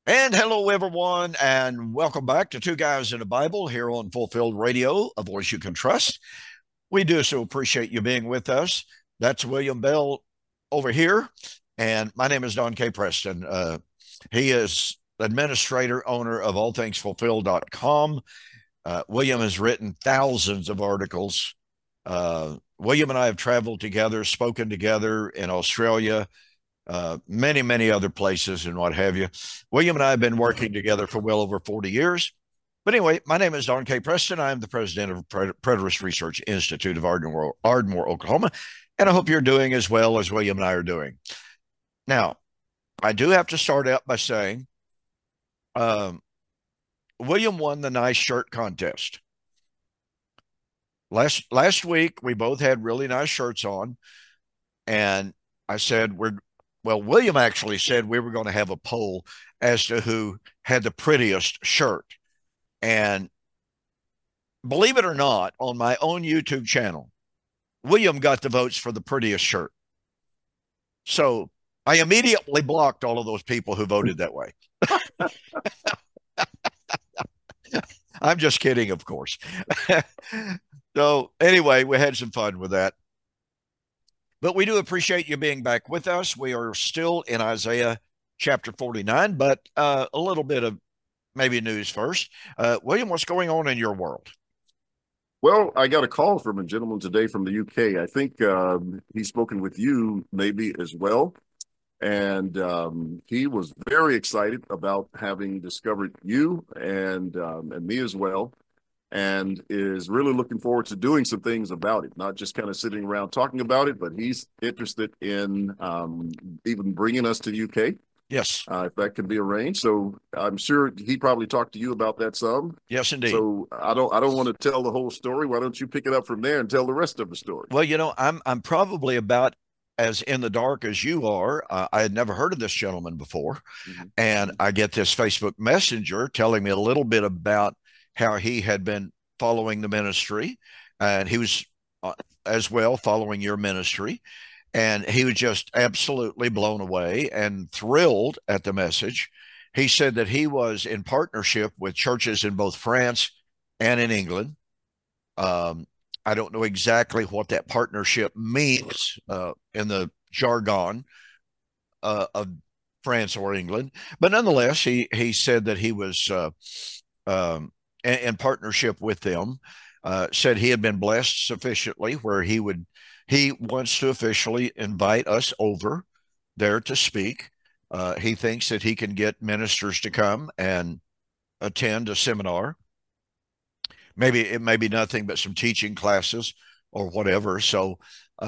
And hello, everyone, and welcome back to Two Guys in the Bible here on Fulfilled Radio, a voice you can trust. We do so appreciate you being with us. That's William Bell over here, and my name is Don K. Preston. He is administrator, owner of allthingsfulfilled.com. William has written thousands of articles. William and I have traveled together, spoken together in Australia, many, many other places and what have you. William and I have been working together for well over 40 years. But anyway, my name is Don K. Preston. I am the president of Preterist Research Institute of Ardmore, Oklahoma. And I hope you're doing as well as William and I are doing. Now, I do have to start out by saying um, William won the nice shirt contest. Last week, we both had really nice shirts on. And I said, William actually said we were going to have a poll as to who had the prettiest shirt. And believe it or not, on my own YouTube channel, William got the votes for the prettiest shirt. So I immediately blocked all of those people who voted that way. I'm just kidding, of course. So anyway, we had some fun with that. But we do appreciate you being back with us. We are still in Isaiah chapter 49, but a little bit of maybe news first. William, what's going on in your world? Well, I got a call from a gentleman today from the UK. I think he's spoken with you maybe as well. And he was very excited about having discovered you and me as well, and is really looking forward to doing some things about it, not just kind of sitting around talking about it, but he's interested in even bringing us to the UK. Yes. If that can be arranged. So I'm sure he probably talked to you about that some. Yes, indeed. So I don't want to tell the whole story. Why don't you pick it up from there and tell the rest of the story? Well, I'm probably about as in the dark as you are. I had never heard of this gentleman before. Mm-hmm. And I get this Facebook Messenger telling me a little bit about how he had been following the ministry, and he was as well following your ministry. And he was just absolutely blown away and thrilled at the message. He said that he was in partnership with churches in both France and in England. I don't know exactly what that partnership means in the jargon of France or England, but nonetheless, he said that he was in partnership with them. Said he had been blessed sufficiently where he wants to officially invite us over there to speak. He thinks that he can get ministers to come and attend a seminar. Maybe it may be nothing but some teaching classes or whatever. So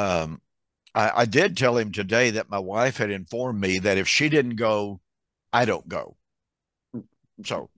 I did tell him today that my wife had informed me that if she didn't go, I don't go. So,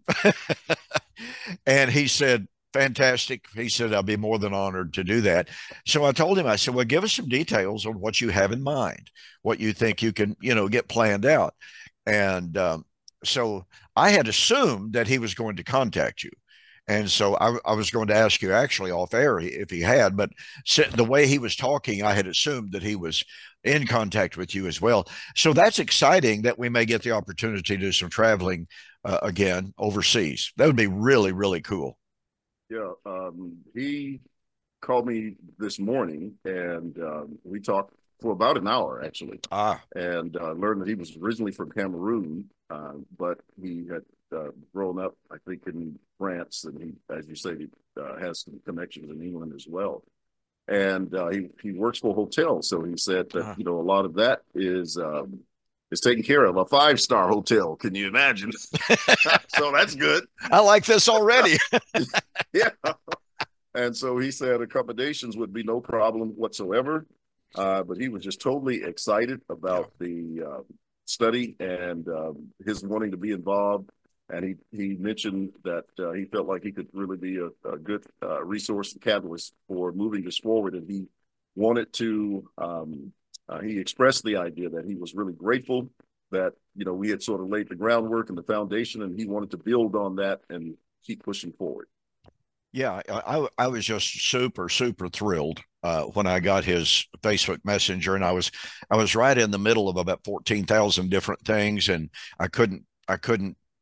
and he said, fantastic. He said, I'll be more than honored to do that. So I told him, I said, well, give us some details on what you have in mind, what you think you can, get planned out. And so I had assumed that he was going to contact you. And so I was going to ask you actually off air if he had, but the way he was talking, I had assumed that he was in contact with you as well. So that's exciting that we may get the opportunity to do some traveling again overseas. That would be really, really cool. Yeah, he called me this morning, and we talked for about an hour, actually. And learned that he was originally from Cameroon, but he had grown up, I think, in France, and he, as you say, he has some connections in England as well. And he works for a hotel, so he said that a lot of that is taken care of. A 5-star hotel, can you imagine? So that's good. I like this already. Yeah. And so he said accommodations would be no problem whatsoever. But he was just totally excited about the study and his wanting to be involved. And he mentioned that he felt like he could really be a good resource and catalyst for moving this forward. And he wanted to, he expressed the idea that he was really grateful that, we had sort of laid the groundwork and the foundation, and he wanted to build on that and keep pushing forward. Yeah, I was just super, super thrilled when I got his Facebook Messenger, and I was right in the middle of about 14,000 different things, and I couldn't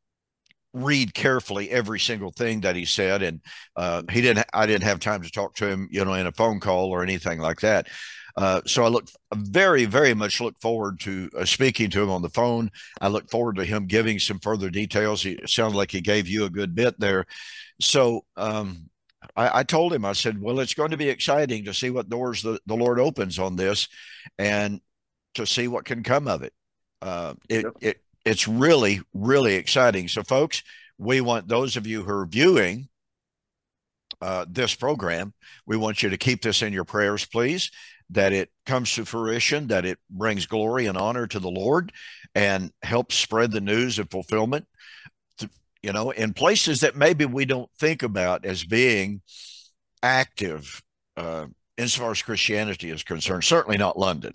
read carefully every single thing that he said, and I didn't have time to talk to him, in a phone call or anything like that. So I very, very much look forward to speaking to him on the phone. I look forward to him giving some further details. It sounded like he gave you a good bit there. So I told him, I said, well, it's going to be exciting to see what doors the Lord opens on this, and to see what can come of it. It's really, really exciting. So, folks, we want those of you who are viewing this program, we want you to keep this in your prayers, please, that it comes to fruition, that it brings glory and honor to the Lord, and helps spread the news of fulfillment, in places that maybe we don't think about as being active as far as Christianity is concerned. Certainly not London.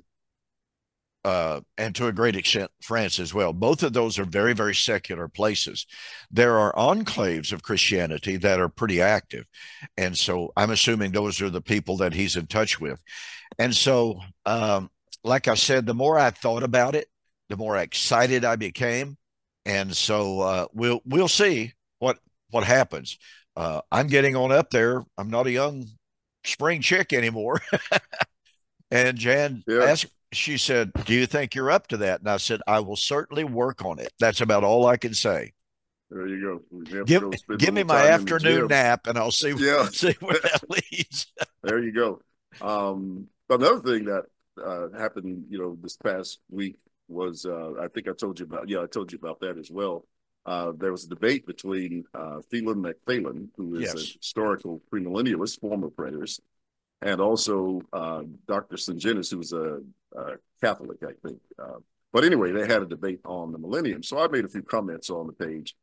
And to a great extent, France as well. Both of those are very, very secular places. There are enclaves of Christianity that are pretty active. And so I'm assuming those are the people that he's in touch with. And so, like I said, the more I thought about it, the more excited I became. And so we'll see what happens. I'm getting on up there. I'm not a young spring chick anymore. And Jan asked, she said, do you think you're up to that? And I said, I will certainly work on it. That's about all I can say. There you go. Give me my afternoon nap, and I'll see where that leads. There you go. Another thing that happened, this past week was, I think I told you about, I told you about that as well. There was a debate between Phelan McPhalen, who is a historical premillennialist, former preterist, and also Dr. Sungenis, who's a Catholic, I think. But anyway, they had a debate on the millennium. So I made a few comments on the page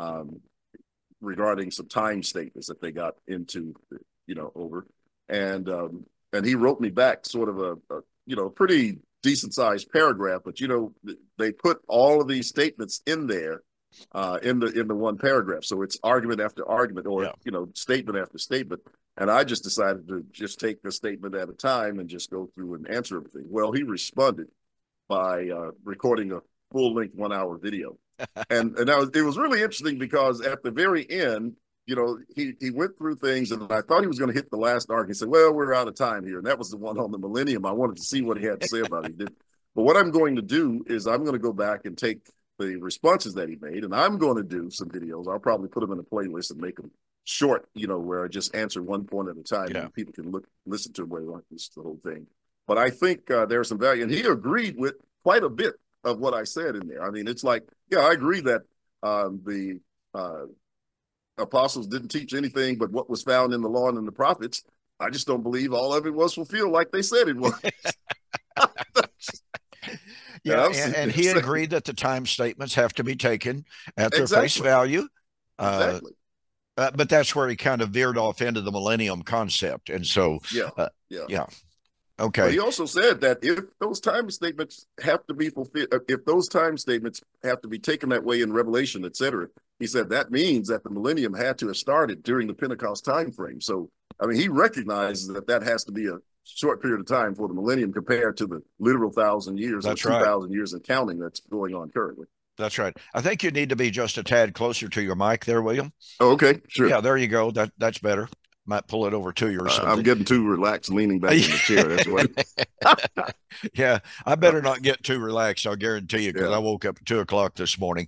regarding some time statements that they got into, over. And he wrote me back sort of a pretty decent sized paragraph, but they put all of these statements in there in the one paragraph. So it's argument after argument, or statement after statement. And I just decided to just take the statement at a time and just go through and answer everything. Well, he responded by recording a full-length 1-hour video. and it was really interesting, because at the very end, he went through things, and I thought he was going to hit the last argument. He said, well, we're out of time here. And that was the one on the millennium. I wanted to see what he had to say about it. He didn't. But what I'm going to do is I'm going to go back and take the responses that he made, and I'm going to do some videos. I'll probably put them in a playlist and make them short, where I just answer one point at a time, and people can listen to where they want this the whole thing. But I think there's some value, and he agreed with quite a bit of what I said in there. I mean, it's like, I agree that the apostles didn't teach anything but what was found in the law and in the prophets. I just don't believe all of it was fulfilled like they said it was. And he agreed that the time statements have to be taken at their face value. Exactly. But that's where he kind of veered off into the millennium concept. And so, okay. But he also said that if those time statements have to be fulfilled, if those time statements have to be taken that way in Revelation, etc., he said that means that the millennium had to have started during the Pentecost time frame. So, I mean, he recognizes that has to be a short period of time for the millennium compared to the literal 1,000 years, that's or 2,000 years and counting that's going on currently. That's right. I think you need to be just a tad closer to your mic there, William. Oh, okay, sure. Yeah, there you go. That's better. Might pull it over to you or something. I'm getting too relaxed, leaning back in the chair. That's what. Yeah, I better not get too relaxed. I'll guarantee you, because I woke up at 2:00 this morning.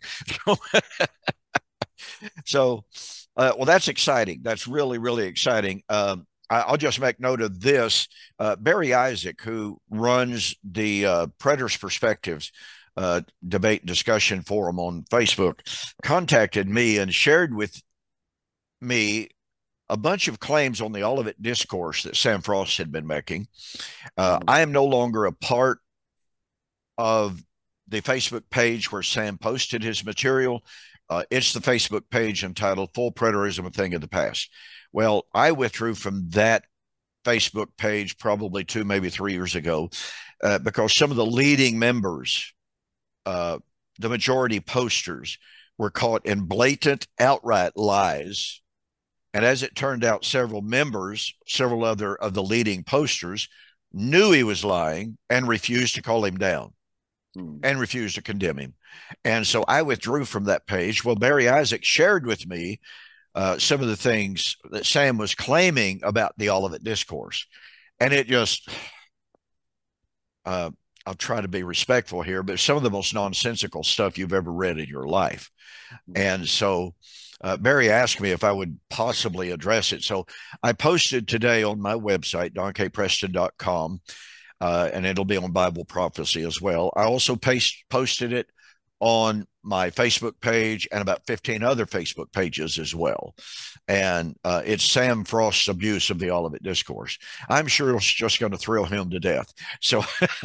So, well, that's exciting. That's really, really exciting. I'll just make note of this. Barry Isaac, who runs the Preterist Perspectives debate discussion forum on Facebook, contacted me and shared with me a bunch of claims on the Olivet Discourse that Sam Frost had been making. I am no longer a part of the Facebook page where Sam posted his material. It's the Facebook page entitled Full Preterism, a Thing of the Past. Well, I withdrew from that Facebook page probably 2, maybe 3 years ago because some of the leading members, the majority posters, were caught in blatant, outright lies. And as it turned out, several other of the leading posters knew he was lying and refused to call him down. and refused to condemn him. And so I withdrew from that page. Well, Barry Isaac shared with me some of the things that Sam was claiming about the Olivet Discourse. And it just, I'll try to be respectful here, but some of the most nonsensical stuff you've ever read in your life. And so Barry asked me if I would possibly address it. So I posted today on my website, donkpreston.com, and it'll be on Bible Prophecy as well. I also posted it on my Facebook page and about 15 other Facebook pages as well. And it's Sam Frost's abuse of the Olivet Discourse. I'm sure it's just going to thrill him to death. So,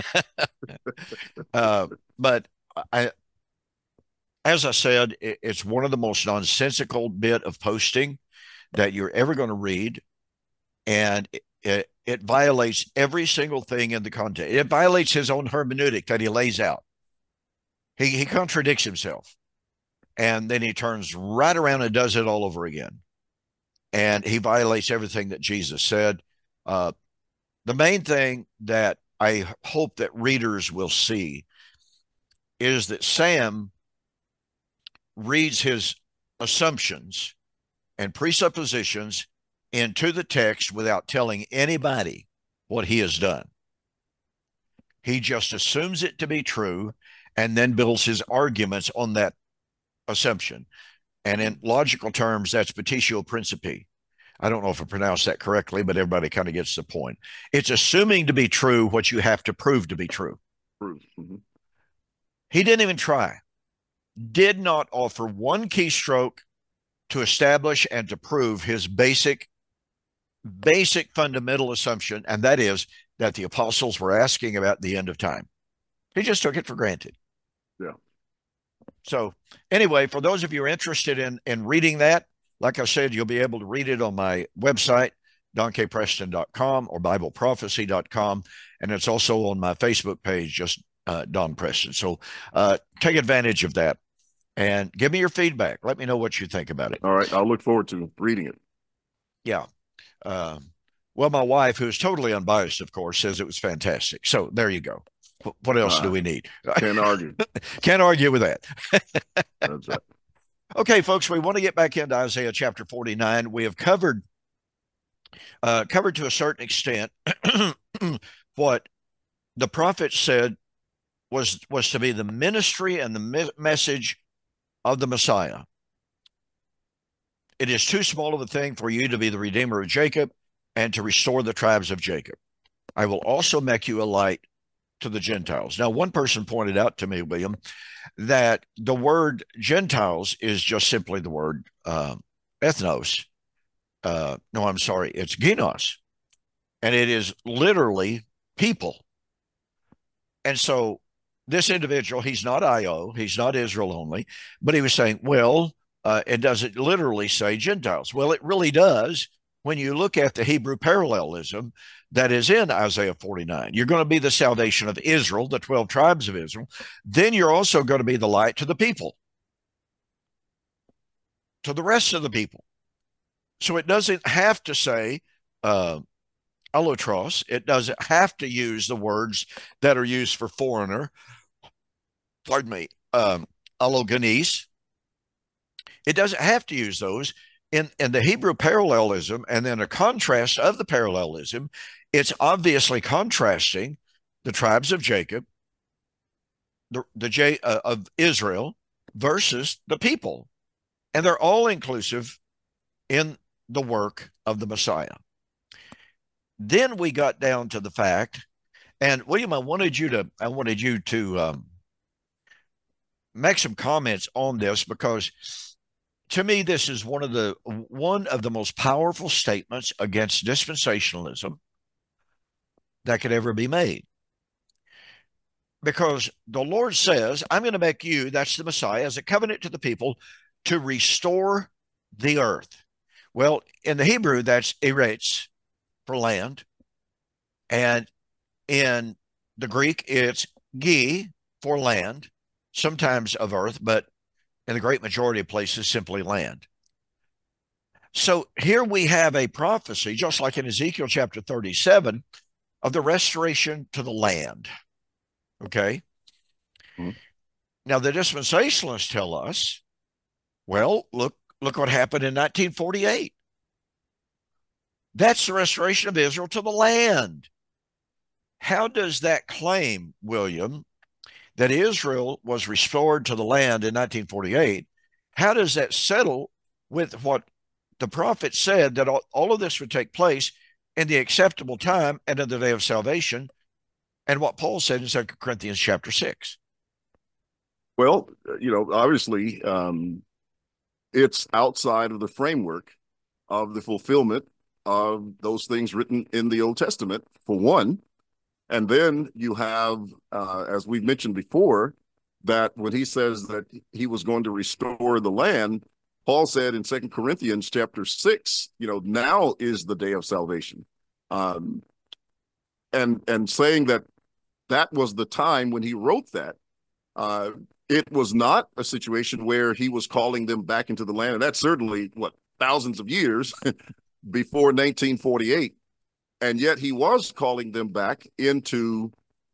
but as I said, it's one of the most nonsensical bit of posting that you're ever going to read. And it violates every single thing in the content. It violates his own hermeneutic that he lays out. He contradicts himself. And then he turns right around and does it all over again. And he violates everything that Jesus said. The main thing that I hope that readers will see is that Sam reads his assumptions and presuppositions into the text without telling anybody what he has done. He just assumes it to be true and then builds his arguments on that assumption. And in logical terms, that's petitio principii. I don't know if I pronounced that correctly, but everybody kind of gets the point. It's assuming to be true what you have to prove to be true. Mm-hmm. He didn't even try. Did not offer one keystroke to establish and to prove his basic fundamental assumption, and that is that the apostles were asking about the end of time. He just took it for granted. Yeah. So anyway, for those of you who are interested in reading that, like I said, you'll be able to read it on my website, donkpreston.com or bibleprophecy.com. And it's also on my Facebook page, just Don Preston. So take advantage of that and give me your feedback. Let me know what you think about it. All right. I'll look forward to reading it. Yeah. Well, my wife, who's totally unbiased, of course, says it was fantastic. So there you go. What else do we need? Can't argue. Can't argue with that. That's right. Okay, folks, we want to get back into Isaiah chapter 49. We have covered to a certain extent what the prophet said was to be the ministry and the message of the Messiah. It is too small of a thing for you to be the Redeemer of Jacob and to restore the tribes of Jacob. I will also make you a light to the Gentiles. Now, one person pointed out to me, William, that the word Gentiles is just simply the word ethnos. No, I'm sorry, it's genos. And it is literally people. And so this individual, he's not IO, he's not Israel only, but he was saying, well, it doesn't literally say Gentiles. Well, it really does when you look at the Hebrew parallelism that is in Isaiah 49. You're going to be the salvation of Israel, the 12 tribes of Israel. Then you're also going to be the light to the people, to the rest of the people. So it doesn't have to say allotros. It doesn't have to use the words that are used for foreigner. Pardon me, allogenes. It doesn't have to use those. In the Hebrew parallelism and then a contrast of the parallelism, it's obviously contrasting the tribes of Jacob, of Israel versus the people. And they're all inclusive in the work of the Messiah. Then we got down to the fact, and William, I wanted you to make some comments on this, because to me, this is one of the most powerful statements against dispensationalism that could ever be made. Because the Lord says, I'm going to make you, that's the Messiah, as a covenant to the people to restore the earth. Well, in the Hebrew, that's eretz, for land. And in the Greek, it's gi, for land, sometimes of earth, but in the great majority of places, simply land. So here we have a prophecy, just like in Ezekiel chapter 37, of the restoration to the land. Okay? Mhm. Now, the dispensationalists tell us, well, look what happened in 1948. That's the restoration of Israel to the land. How does that claim, William, that Israel was restored to the land in 1948, how does that settle with what the prophet said, that all of this would take place in the acceptable time and in the day of salvation, and what Paul said in 2 Corinthians chapter 6? Well, obviously, it's outside of the framework of the fulfillment of those things written in the Old Testament, for one. And then you have, as we've mentioned before, that when he says that he was going to restore the land, Paul said in 2 Corinthians chapter 6, now is the day of salvation. Um, and saying that that was the time when he wrote that. Uh, it was not a situation where he was calling them back into the land. And that's certainly, thousands of years before 1948. And yet he was calling them back into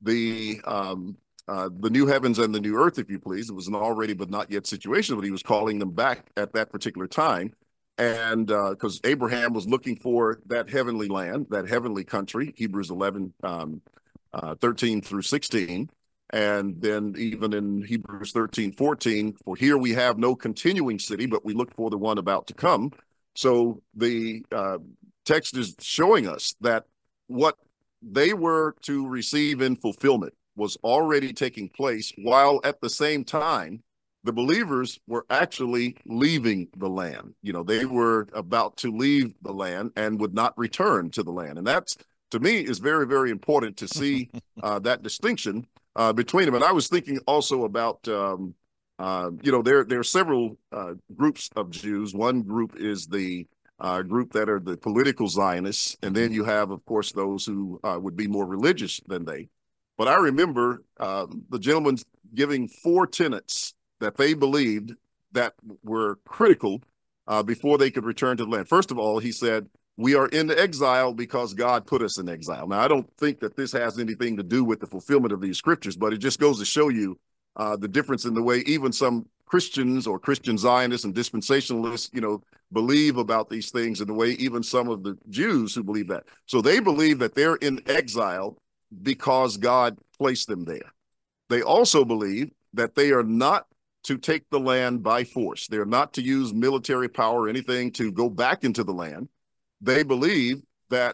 the new heavens and the new earth, if you please. It was an already but not yet situation, but he was calling them back at that particular time. And because Abraham was looking for that heavenly land, that heavenly country, Hebrews 11, 13 through 16. And then even in Hebrews 13, 14, for here we have no continuing city, but we look for the one about to come. So the text is showing us that what they were to receive in fulfillment was already taking place, while at the same time, the believers were actually leaving the land. They were about to leave the land and would not return to the land. And that's, to me, is very, very important to see that distinction between them. And I was thinking also about, there are several groups of Jews. One group is the group that are the political Zionists. And then you have, of course, those who would be more religious than they. But I remember the gentleman giving 4 tenets that they believed that were critical before they could return to the land. First of all, he said, we are in exile because God put us in exile. Now, I don't think that this has anything to do with the fulfillment of these scriptures, but it just goes to show you the difference in the way even some Christians or Christian Zionists and dispensationalists, believe about these things, and the way even some of the Jews who believe that. So they believe that they're in exile because God placed them there. They also believe that they are not to take the land by force. They're not to use military power or anything to go back into the land. They believe that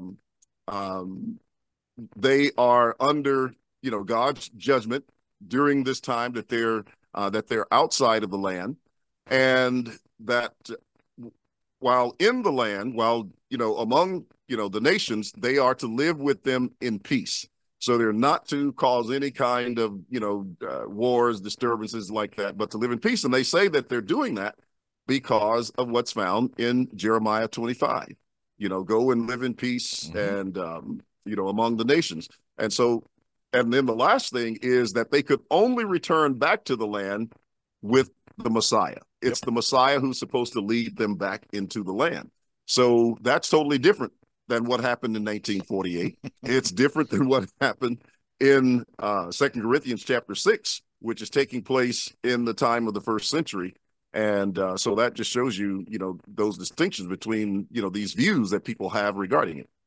they are under, God's judgment during this time that they're outside of the land, and that while in the land, while among the nations, they are to live with them in peace. So they're not to cause any kind of wars, disturbances like that, but to live in peace. And they say that they're doing that because of what's found in Jeremiah 25. Go and live in peace, and among the nations. And so, and then the last thing is that they could only return back to the land with the Messiah. It's the Messiah who's supposed to lead them back into the land. So that's totally different than what happened in 1948. It's different than what happened in 2 Corinthians chapter 6, which is taking place in the time of the first century. And so that just shows you, those distinctions between, these views that people have regarding it.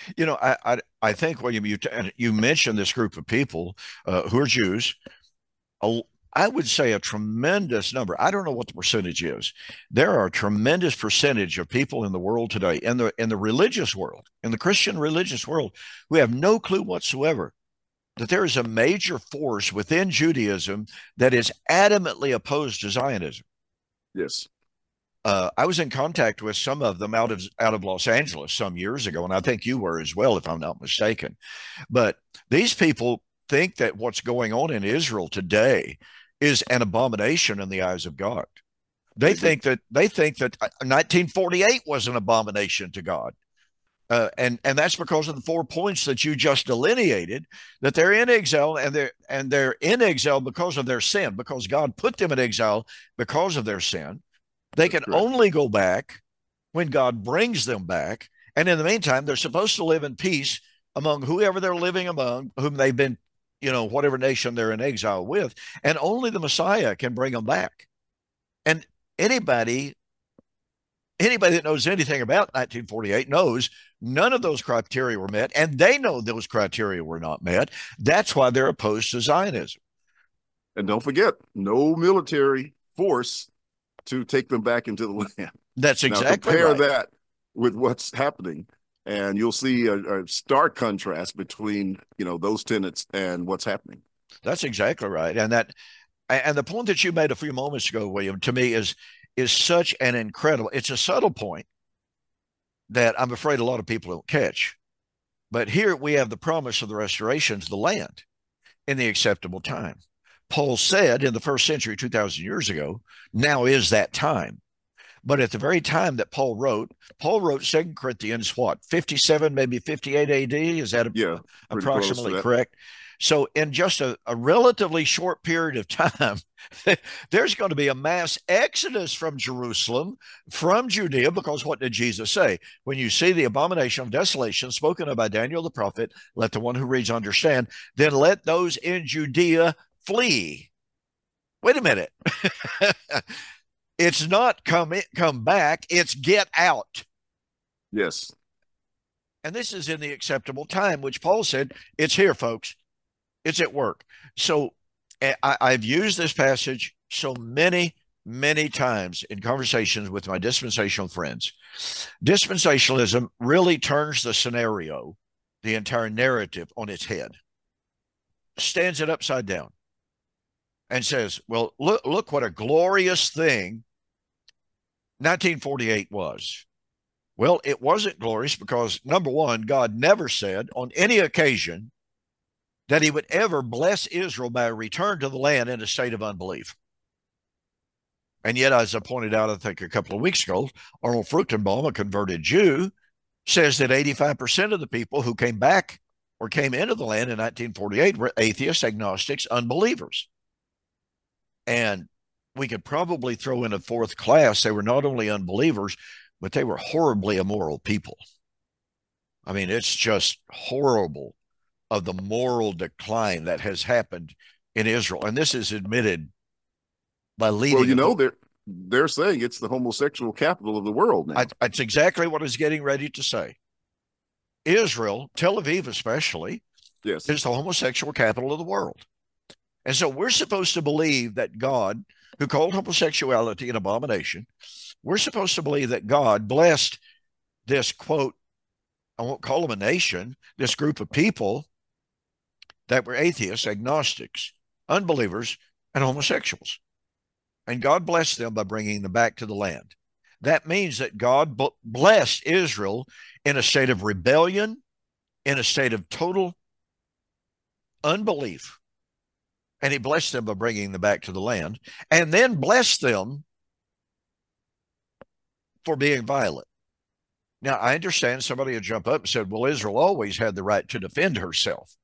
I think, William, you mentioned this group of people who are Jews. I would say a tremendous number. I don't know what the percentage is. There are a tremendous percentage of people in the world today, in the religious world, in the Christian religious world, who have no clue whatsoever that there is a major force within Judaism that is adamantly opposed to Zionism. Yes. I was in contact with some of them out of Los Angeles some years ago, and I think you were as well, if I'm not mistaken. But these people think that what's going on in Israel today is an abomination in the eyes of God. They think that 1948 was an abomination to God. And that's because of the 4 points that you just delineated, that they're in exile, and they're in exile because of their sin, because God put them in exile because of their sin. They can only go back when God brings them back. And in the meantime, they're supposed to live in peace among whoever they're living among, whom they've been, whatever nation they're in exile with, and only the Messiah can bring them back. And anybody that knows anything about 1948 knows none of those criteria were met, and they know those criteria were not met. That's why they're opposed to Zionism. And don't forget, no military force to take them back into the land. That's exactly compare right. that with what's happening, and you'll see a stark contrast between those tenets and what's happening. That's exactly right. And the point that you made a few moments ago, William, to me is such an incredible. It's a subtle point that I'm afraid a lot of people don't catch. But here we have the promise of the restoration to the land in the acceptable time. Paul said in the first century, 2,000 years ago, now is that time. But at the very time that Paul wrote 2 Corinthians, 57, maybe 58 AD? Is that approximately correct? So in just a relatively short period of time, there's going to be a mass exodus from Jerusalem, from Judea, because what did Jesus say? When you see the abomination of desolation spoken of by Daniel the prophet, let the one who reads understand, then let those in Judea flee. Wait a minute. It's not come back, it's get out. Yes. And this is in the acceptable time, which Paul said, it's here, folks. It's at work. So I've used this passage so many, many times in conversations with my dispensational friends. Dispensationalism really turns the scenario, the entire narrative, on its head, stands it upside down, and says, well, look what a glorious thing 1948 was. Well, it wasn't glorious because, number one, God never said on any occasion that he would ever bless Israel by a return to the land in a state of unbelief. And yet, as I pointed out, I think a couple of weeks ago, Arnold Fruchtenbaum, a converted Jew, says that 85% of the people who came back or came into the land in 1948 were atheists, agnostics, unbelievers. And we could probably throw in a fourth class. They were not only unbelievers, but they were horribly immoral people. I mean, it's just horrible of the moral decline that has happened in Israel. And this is admitted by leading. Well, they're saying it's the homosexual capital of the world now. That's exactly what I was getting ready to say. Israel, Tel Aviv especially, yes, is the homosexual capital of the world. And so we're supposed to believe that God, who called homosexuality an abomination, we're supposed to believe that God blessed this, quote, I won't call them a nation, this group of people that were atheists, agnostics, unbelievers, and homosexuals. And God blessed them by bringing them back to the land. That means that God blessed Israel in a state of rebellion, in a state of total unbelief. And he blessed them by bringing them back to the land, and then blessed them for being violent. Now, I understand somebody would jump up and said, well, Israel always had the right to defend herself,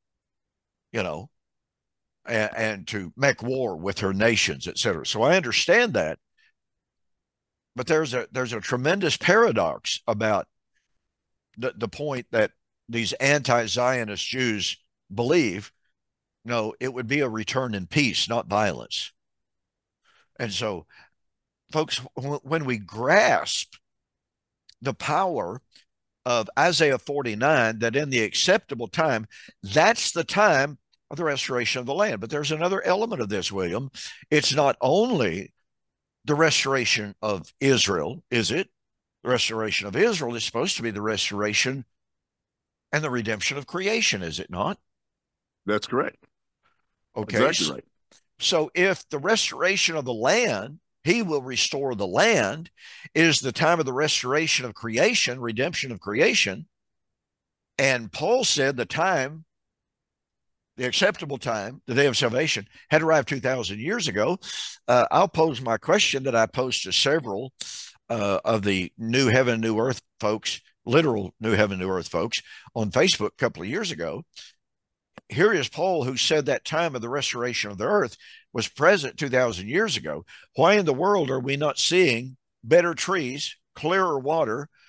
and to make war with her nations, etc. So I understand that. But there's a tremendous paradox about the point that these anti-Zionist Jews believe. No, it would be a return in peace, not violence. And so, folks, when we grasp the power of Isaiah 49, that in the acceptable time, that's the time of the restoration of the land. But there's another element of this, William. It's not only the restoration of Israel, is it? The restoration of Israel is supposed to be the restoration and the redemption of creation, is it not? That's correct. Okay. Exactly right. So if the restoration of the land, he will restore the land, is the time of the restoration of creation, redemption of creation. And Paul said the time, the acceptable time, the day of salvation, had arrived 2,000 years ago. I'll pose my question that I posed to several of the New Heaven, New Earth folks, literal New Heaven, New Earth folks on Facebook a couple of years ago. Here is Paul, who said that time of the restoration of the earth was present 2,000 years ago. Why in the world are we not seeing better trees, clearer water,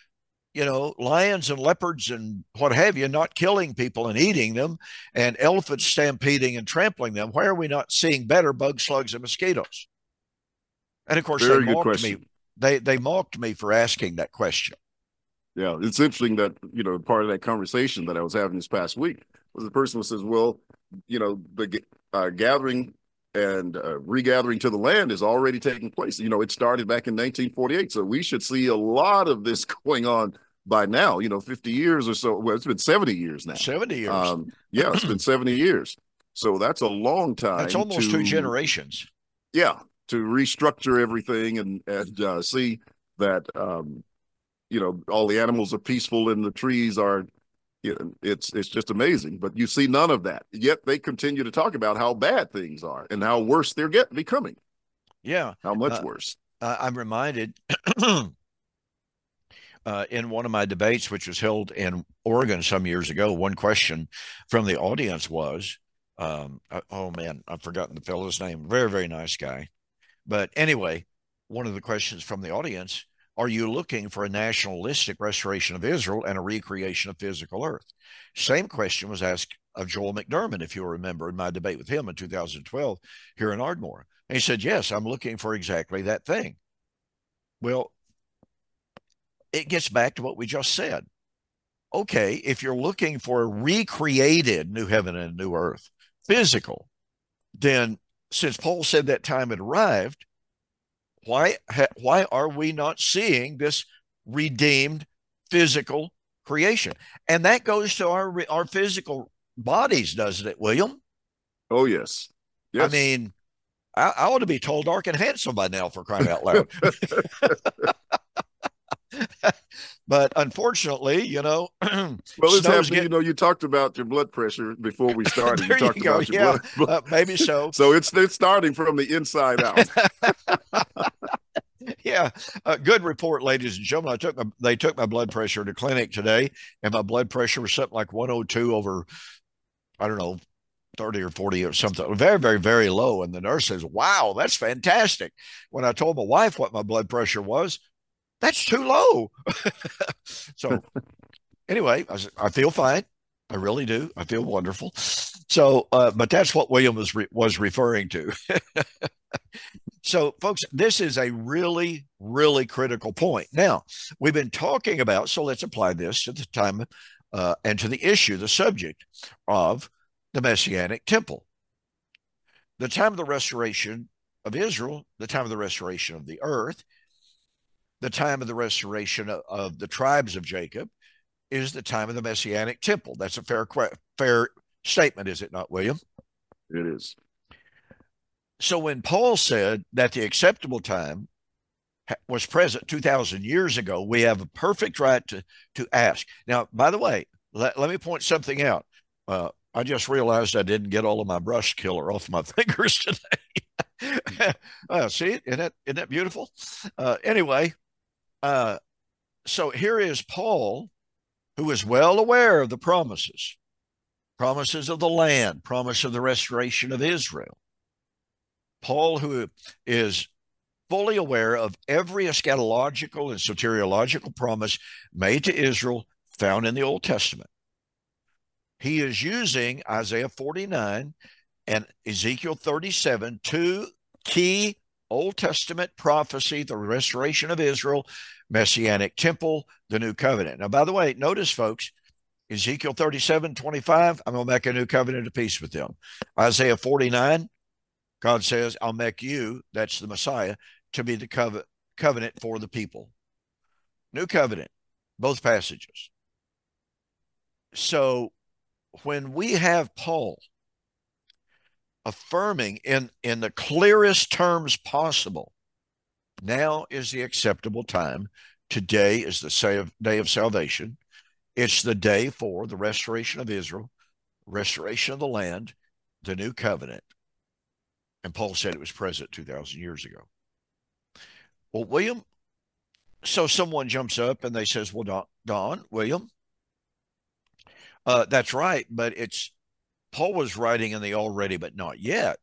lions and leopards and what have you, not killing people and eating them, and elephants stampeding and trampling them. Why are we not seeing better bugs, slugs, and mosquitoes? And of course, they Very good mocked me. question. They mocked me for asking that question. Yeah, it's interesting that, part of that conversation that I was having this past week was the person who says, well, the gathering and regathering to the land is already taking place. It started back in 1948. So we should see a lot of this going on by now, 50 years or so. Well, it's been 70 years now. 70 years. Yeah, it's been 70 years. So that's a long time. That's almost two generations. Yeah, to restructure everything and see that all the animals are peaceful and the trees are, it's just amazing. But you see none of that. Yet they continue to talk about how bad things are and how worse they're becoming. Yeah. How much worse. I'm reminded in one of my debates, which was held in Oregon some years ago, one question from the audience was, oh man, I've forgotten the fellow's name. Very, very nice guy. But anyway, one of the questions from the audience, are you looking for a nationalistic restoration of Israel and a recreation of physical earth? Same question was asked of Joel McDermott, if you'll remember, in my debate with him in 2012 here in Ardmore. And he said, yes, I'm looking for exactly that thing. Well, it gets back to what we just said. Okay, if you're looking for a recreated new heaven and new earth, physical, then since Paul said that time had arrived, why are we not seeing this redeemed physical creation? And that goes to our physical bodies, doesn't it, William? Oh, yes. Yes. I mean, I ought to be tall, dark, and handsome by now, for crying out loud. But unfortunately, well, it's happening. You talked about your blood pressure before we started. There you talked you go. About your blood. Maybe so. So it's starting from the inside out. Yeah, good report, ladies and gentlemen. They took my blood pressure to clinic today, and my blood pressure was something like 102 over, I don't know, 30 or 40 or something. Very, very, very low. And the nurse says, "Wow, that's fantastic." When I told my wife what my blood pressure was, that's too low. So anyway, I feel fine. I really do. I feel wonderful. So, but that's what William was referring to. So, folks, this is a really, really critical point. Now, we've been talking about, so let's apply this to the time and to the issue, the subject of the Messianic temple. The time of the restoration of Israel, the time of the restoration of the earth, the time of the restoration of the tribes of Jacob is the time of the Messianic temple. That's a fair statement, is it not, William? It is. So when Paul said that the acceptable time was present 2,000 years ago, we have a perfect right to ask. Now, by the way, let me point something out. I just realized I didn't get all of my brush killer off my fingers today. See, isn't that beautiful? Anyway, so here is Paul, who is well aware of the promises of the land, promise of the restoration of Israel. Paul, who is fully aware of every eschatological and soteriological promise made to Israel found in the Old Testament. He is using Isaiah 49 and Ezekiel 37, two key Old Testament prophecy, the restoration of Israel, Messianic temple, the new covenant. Now, by the way, notice, folks, Ezekiel 37:25, I'm going to make a new covenant of peace with them. Isaiah 49, God says, I'll make you, that's the Messiah, to be the covenant for the people. New covenant, both passages. So when we have Paul affirming in the clearest terms possible, now is the acceptable time. Today is the day of salvation. It's the day for the restoration of Israel, restoration of the land, the new covenant. And Paul said it was present 2,000 years ago. Well, William, so someone jumps up and they says, well, Don, William, that's right, but Paul was writing in the already but not yet.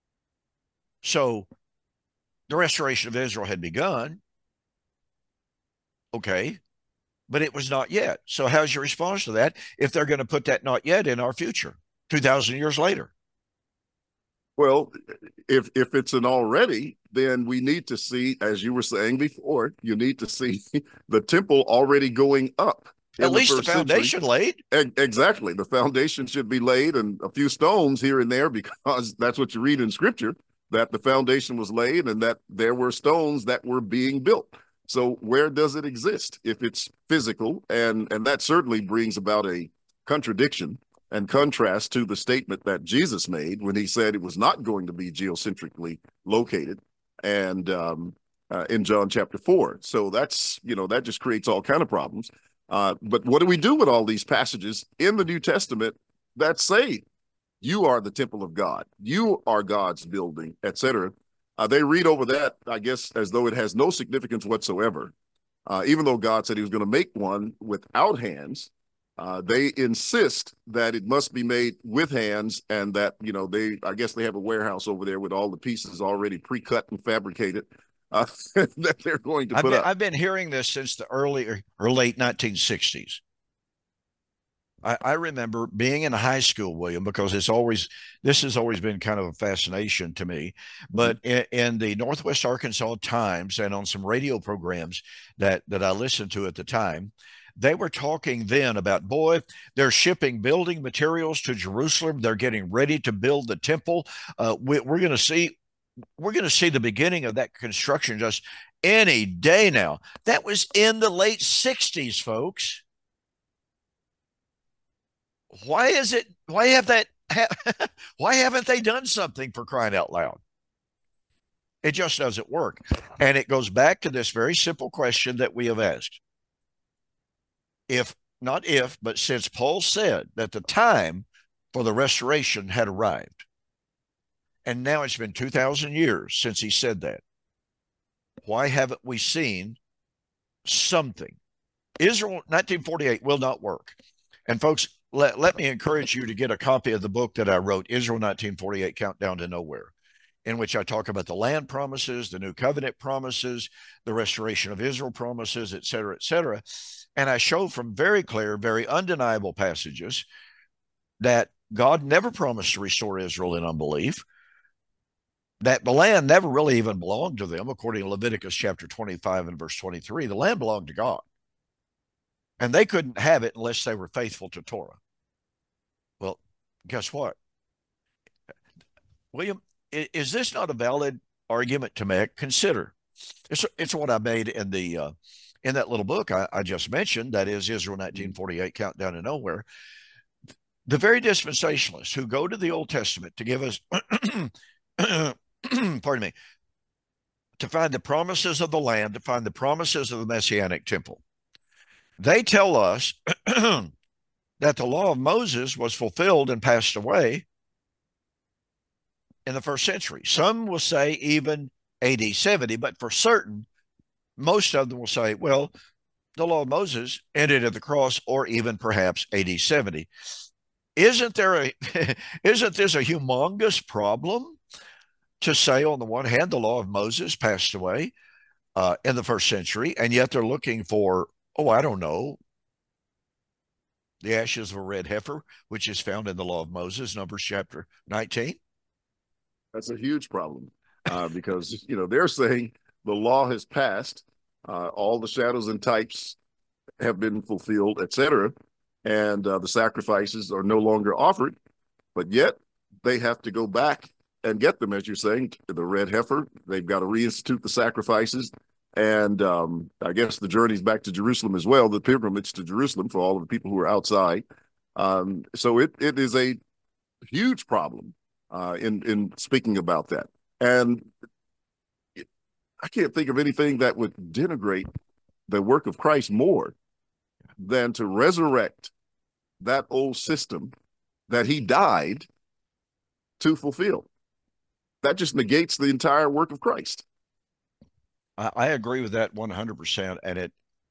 So the restoration of Israel had begun. Okay. but it was not yet. So how's your response to that if they're going to put that not yet in our future 2,000 years later? Well, if it's an already, then we need to see, as you were saying before, you need to see the temple already going up At in the least the first century. foundation laid. Exactly. The foundation should be laid and a few stones here and there, because that's what you read in scripture, that the foundation was laid and that there were stones that were being built. So where does it exist if it's physical? And that certainly brings about a contradiction and contrast to the statement that Jesus made when he said it was not going to be geocentrically located, and in John chapter 4. So that's, that just creates all kind of problems. But what do we do with all these passages in the New Testament that say you are the temple of God, you are God's building, etc.? They read over that, I guess, as though it has no significance whatsoever. Even though God said he was going to make one without hands, they insist that it must be made with hands, and that, I guess they have a warehouse over there with all the pieces already pre-cut and fabricated, that they're going to put up. I've been hearing this since the early or late 1960s. I remember being in high school, William, because this has always been kind of a fascination to me. But in the Northwest Arkansas Times and on some radio programs that I listened to at the time, they were talking then about, boy, they're shipping building materials to Jerusalem. They're getting ready to build the temple. We're going to see the beginning of that construction just any day now. That was in the late 60s, folks. Why haven't they done something, for crying out loud? It just doesn't work. And it goes back to this very simple question that we have asked. But since Paul said that the time for the restoration had arrived, and now it's been 2,000 years since he said that, why haven't we seen something? Israel 1948 will not work. And folks, let me encourage you to get a copy of the book that I wrote, Israel 1948, Countdown to Nowhere, in which I talk about the land promises, the new covenant promises, the restoration of Israel promises, et cetera, et cetera. And I show from very clear, very undeniable passages that God never promised to restore Israel in unbelief, that the land never really even belonged to them. According to Leviticus chapter 25 and verse 23, the land belonged to God. And they couldn't have it unless they were faithful to Torah. Well, guess what? William, is this not a valid argument to make? Consider. It's what I made in that little book I just mentioned, that is Israel 1948, Countdown to Nowhere. The very dispensationalists who go to the Old Testament to give us, pardon me, to find the promises of the land, to find the promises of the Messianic temple, they tell us that the law of Moses was fulfilled and passed away in the first century. Some will say even AD 70, but for certain, most of them will say, well, the law of Moses ended at the cross, or even perhaps AD 70. Isn't this a humongous problem to say, on the one hand, the law of Moses passed away in the first century, and yet they're looking for, I don't know, the ashes of a red heifer, which is found in the law of Moses, Numbers chapter 19? That's a huge problem, because, they're saying the law has passed, all the shadows and types have been fulfilled, etc., and the sacrifices are no longer offered, but yet they have to go back and get them, as you're saying, the red heifer. They've got to reinstitute the sacrifices. And I guess the journey's back to Jerusalem as well, the pilgrimage to Jerusalem for all of the people who are outside. So it is a huge problem in speaking about that. And I can't think of anything that would denigrate the work of Christ more than to resurrect that old system that he died to fulfill. That just negates the entire work of Christ. I agree with that 100%. And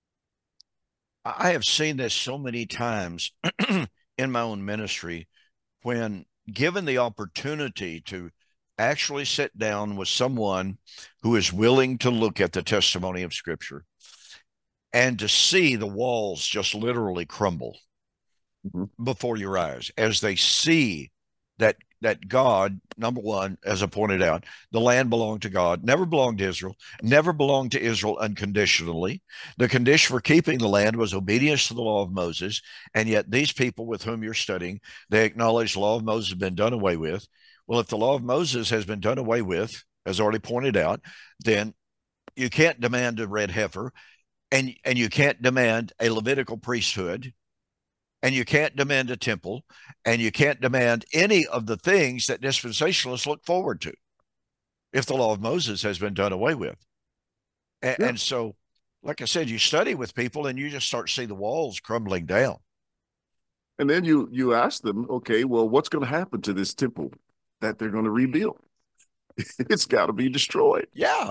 I have seen this so many times in my own ministry, when given the opportunity to actually sit down with someone who is willing to look at the testimony of Scripture and to see the walls just literally crumble before your eyes as they see that God, number one, as I pointed out, the land belonged to God, never belonged to Israel, never belonged to Israel unconditionally. The condition for keeping the land was obedience to the law of Moses. And yet these people with whom you're studying, they acknowledge the law of Moses has been done away with. Well, if the law of Moses has been done away with, as already pointed out, then you can't demand a red heifer, and you can't demand a Levitical priesthood, and you can't demand a temple, and you can't demand any of the things that dispensationalists look forward to if the law of Moses has been done away with. And so, like I said, you study with people and you just start to see the walls crumbling down. And then you ask them, okay, well, what's going to happen to this temple that they're going to rebuild? It's got to be destroyed. Yeah.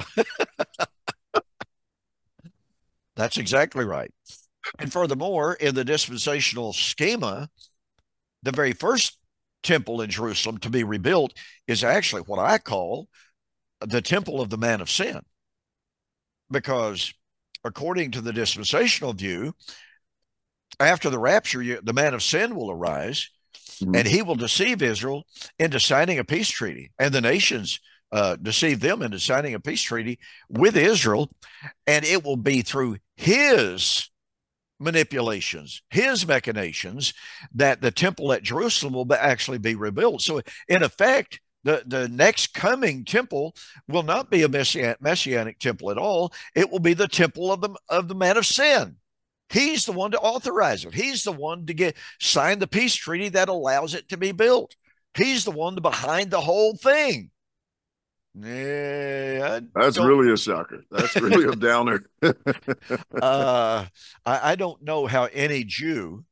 That's exactly right. And furthermore, in the dispensational schema, the very first temple in Jerusalem to be rebuilt is actually what I call the temple of the man of sin. Because according to the dispensational view, after the rapture, the man of sin will arise, and he will deceive Israel into signing a peace treaty, and the nations deceive them into signing a peace treaty with Israel, and it will be through his manipulations, his machinations, that the temple at Jerusalem will actually be rebuilt. So in effect, the next coming temple will not be a messianic temple at all. It will be the temple of the man of sin. He's the one to authorize it. He's the one to sign the peace treaty that allows it to be built. He's the one behind the whole thing. Yeah, that's really a shocker. That's really a downer. I don't know how any Jew,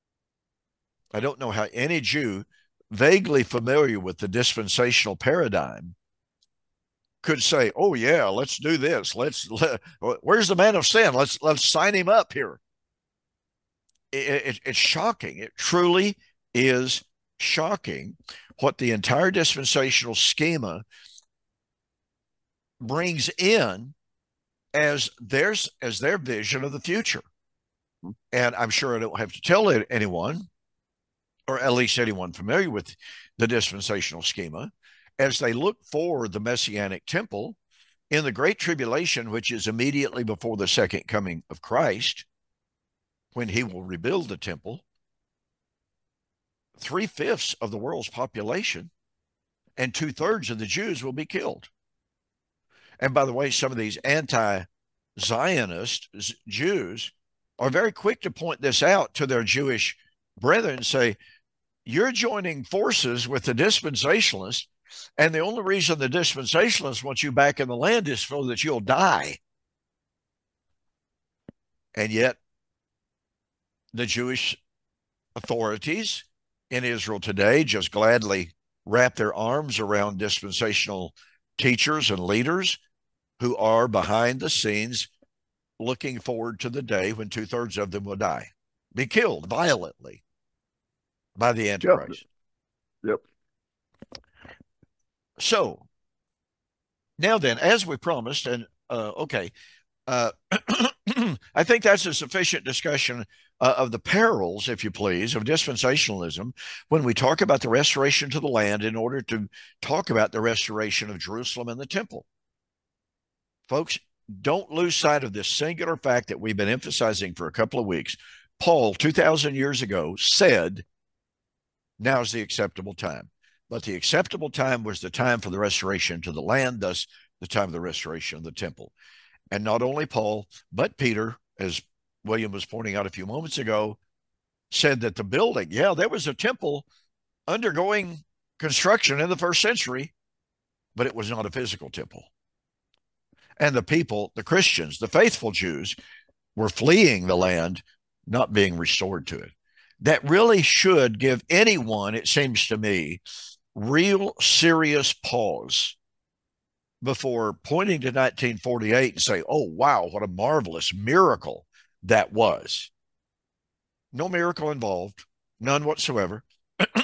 vaguely familiar with the dispensational paradigm could say, "Oh yeah, let's do this. Where's the man of sin? Let's sign him up here." It's shocking. It truly is shocking what the entire dispensational schema brings in as their vision of the future. And I'm sure I don't have to tell anyone, or at least anyone familiar with the dispensational schema, as they look for the messianic temple in the Great Tribulation, which is immediately before the second coming of Christ, when he will rebuild the temple. 3/5 of the world's population and 2/3 of the Jews will be killed. And by the way, some of these anti-Zionist Jews are very quick to point this out to their Jewish brethren and say, you're joining forces with the dispensationalists, and the only reason the dispensationalists want you back in the land is so that you'll die. And yet, the Jewish authorities in Israel today just gladly wrap their arms around dispensational teachers and leaders who are behind the scenes looking forward to the day when 2/3 of them will die, be killed violently by the Antichrist. Yep. So now then, as we promised, and I think that's a sufficient discussion of the perils, if you please, of dispensationalism when we talk about the restoration to the land in order to talk about the restoration of Jerusalem and the temple. Folks, don't lose sight of this singular fact that we've been emphasizing for a couple of weeks. Paul, 2,000 years ago, said, now's the acceptable time. But the acceptable time was the time for the restoration to the land, thus the time of the restoration of the temple. And not only Paul, but Peter, as William was pointing out a few moments ago, said that the building, there was a temple undergoing construction in the first century, but it was not a physical temple. And the people, the Christians, the faithful Jews, were fleeing the land, not being restored to it. That really should give anyone, it seems to me, real serious pause before pointing to 1948 and say, oh, wow, what a marvelous miracle that was. No miracle involved, none whatsoever.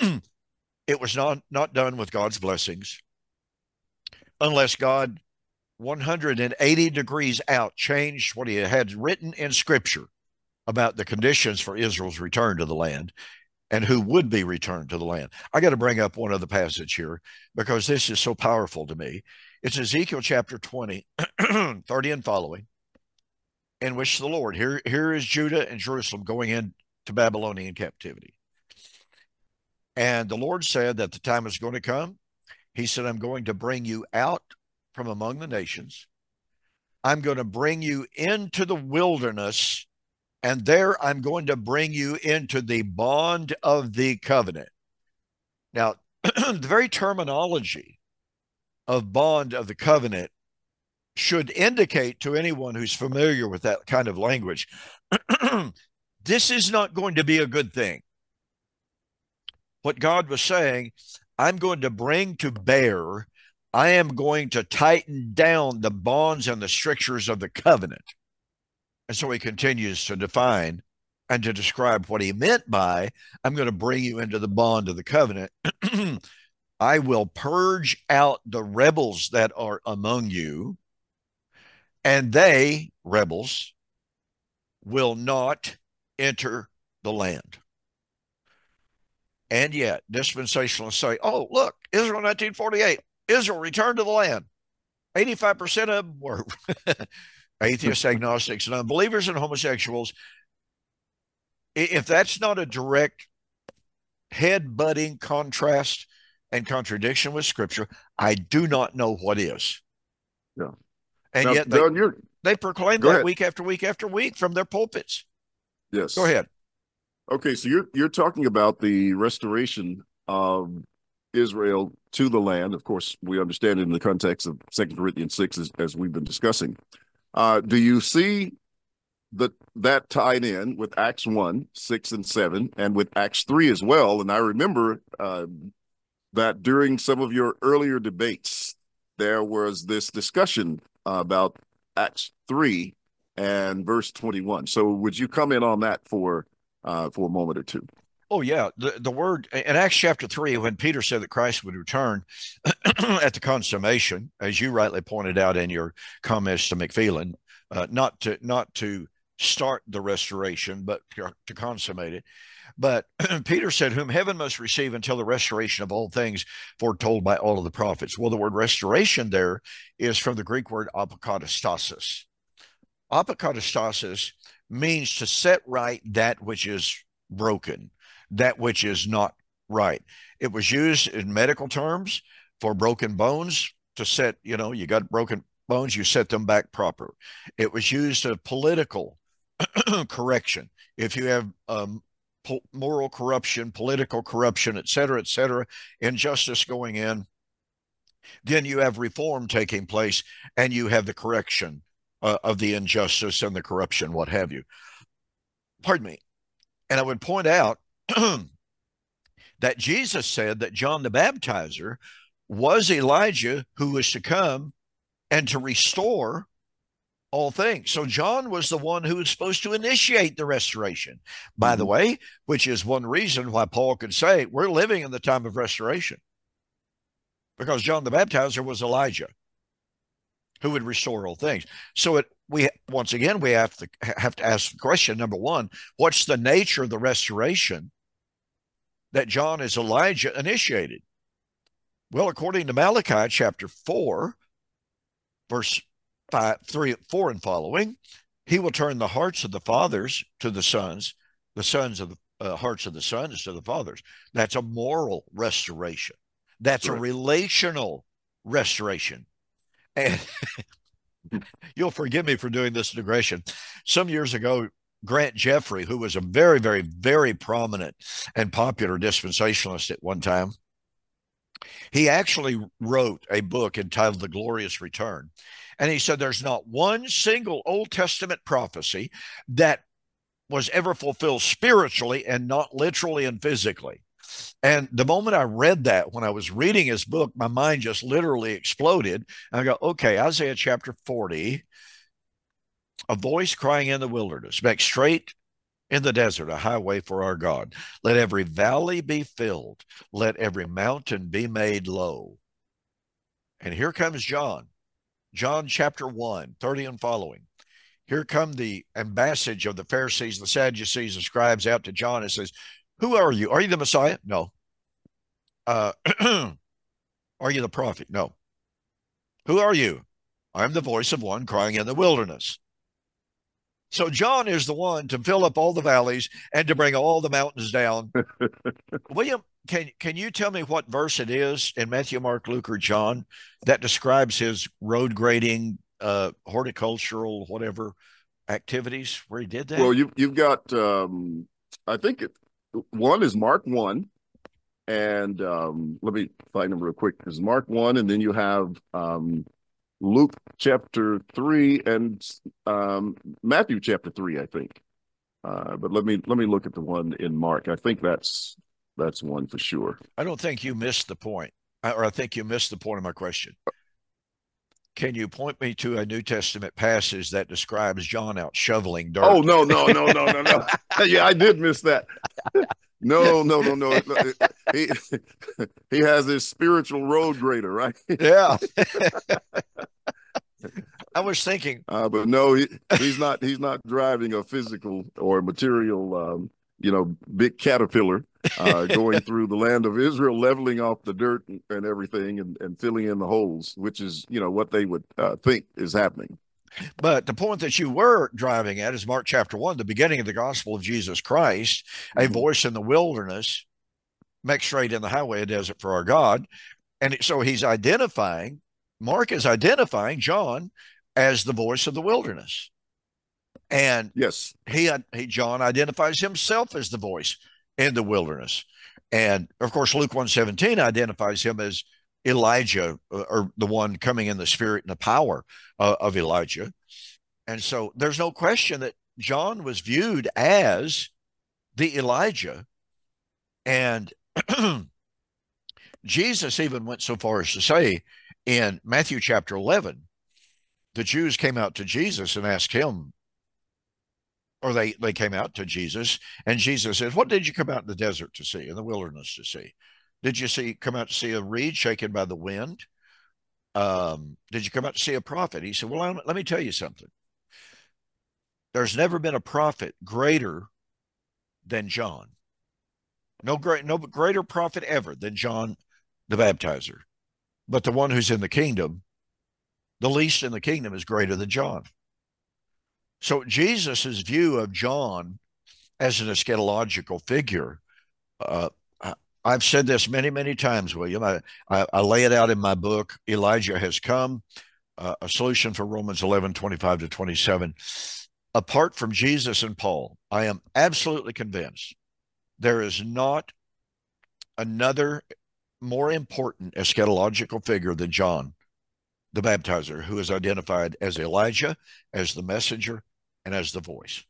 It was not done with God's blessings, unless God 180 degrees out, changed what he had written in Scripture about the conditions for Israel's return to the land and who would be returned to the land. I got to bring up one other passage here because this is so powerful to me. It's Ezekiel chapter 20, 30 and following, in which the Lord, here is Judah and Jerusalem going into Babylonian captivity. And the Lord said that the time is going to come. He said, I'm going to bring you out from among the nations. I'm going to bring you into the wilderness, and there I'm going to bring you into the bond of the covenant. Now, the very terminology of bond of the covenant should indicate to anyone who's familiar with that kind of language, this is not going to be a good thing. What God was saying, I'm going to bring to bear, I am going to tighten down the bonds and the strictures of the covenant. And so he continues to define and to describe what he meant by, I'm going to bring you into the bond of the covenant. I will purge out the rebels that are among you, and they, rebels, will not enter the land. And yet, dispensationalists say, oh, look, Israel 1948, Israel returned to the land. 85% of them were atheists, agnostics, and unbelievers and homosexuals. If that's not a direct head-butting contrast and contradiction with Scripture, I do not know what is. Yeah. And now, yet they proclaim that week after week after week from their pulpits. Yes. Go ahead. Okay, so you're talking about the restoration of Israel to the land. Of course, we understand it in the context of 2 Corinthians 6 as we've been discussing. Do you see that tied in with Acts 1, 6, and 7, and with Acts 3 as well? And I remember that during some of your earlier debates, there was this discussion about Acts 3 and verse 21. So would you comment on that for a moment or two? Oh, yeah. The word in Acts chapter 3, when Peter said that Christ would return at the consummation, as you rightly pointed out in your comments to McPhelan, not to start the restoration, but to consummate it. But Peter said, whom heaven must receive until the restoration of all things foretold by all of the prophets. Well, the word restoration there is from the Greek word apokatastasis. Apokatastasis means to set right that which is broken, that which is not right. It was used in medical terms for broken bones to set, you got broken bones, you set them back proper. It was used of political correction. If you have moral corruption, political corruption, et cetera, injustice going in, then you have reform taking place and you have the correction of the injustice and the corruption, what have you. Pardon me. And I would point out that Jesus said that John the Baptizer was Elijah who was to come and to restore all things. So John was the one who was supposed to initiate the restoration, by the way, which is one reason why Paul could say we're living in the time of restoration, because John the Baptizer was Elijah who would restore all things. So once again, we have to ask the question, number one, what's the nature of the restoration that John as Elijah initiated? Well, according to Malachi chapter 4, verse 3, 4 and following, he will turn the hearts of the fathers to the sons of the hearts of the sons to the fathers. That's a moral restoration. That's right. A relational restoration. And you'll forgive me for doing this digression. Some years ago, Grant Jeffrey, who was a very, very, very prominent and popular dispensationalist at one time, he actually wrote a book entitled The Glorious Return. And he said there's not one single Old Testament prophecy that was ever fulfilled spiritually and not literally and physically. And the moment I read that, when I was reading his book, my mind just literally exploded. And I go, okay, Isaiah chapter 40, a voice crying in the wilderness, make straight in the desert a highway for our God. Let every valley be filled. Let every mountain be made low. And here comes John John chapter 1, 30 and following. Here come the ambassage of the Pharisees, the Sadducees, the scribes out to John and says, who are you? Are you the Messiah? No. Are you the prophet? No. Who are you? I'm the voice of one crying in the wilderness. So John is the one to fill up all the valleys and to bring all the mountains down. William, can you tell me what verse it is in Matthew, Mark, Luke, or John that describes his road grading, horticultural, whatever activities where he did that? Well, you've got I think one is Mark 1, and let me find them real quick. There's Mark 1, and then you have Luke chapter 3 and Matthew chapter 3, I think. But let me look at the one in Mark. I think that's one for sure. I don't think you missed the point, or I think you missed the point of my question. Can you point me to a New Testament passage that describes John out shoveling dirt? Oh, no. Yeah, I did miss that. No. He has his spiritual road grader, right? Yeah. I was thinking, but no, he's not driving a physical or material, big caterpillar going through the land of Israel, leveling off the dirt and everything and filling in the holes, which is, what they would think is happening. But the point that you were driving at is Mark chapter 1, the beginning of the gospel of Jesus Christ, a voice in the wilderness, make straight in the highway, a desert for our God. And so Mark is identifying John as the voice of the wilderness. And yes, John identifies himself as the voice in the wilderness. And of course, Luke 1:17 identifies him as Elijah, or the one coming in the spirit and the power of Elijah. And so there's no question that John was viewed as the Elijah. And Jesus even went so far as to say in Matthew chapter 11, the Jews came out to Jesus and asked him, or they came out to Jesus, and Jesus said, what did you come out in the desert to see, in the wilderness to see? Did you come out to see a reed shaken by the wind? Did you come out to see a prophet? He said, well, let me tell you something. There's never been a prophet greater than John. No greater prophet ever than John the Baptizer. But the one who's in the kingdom, the least in the kingdom, is greater than John. So Jesus's view of John as an eschatological figure, I've said this many, many times, William. I lay it out in my book, Elijah Has Come, a solution for Romans 11:25-27. Apart from Jesus and Paul, I am absolutely convinced there is not another more important eschatological figure than John the Baptizer, who is identified as Elijah, as the messenger, and as the voice.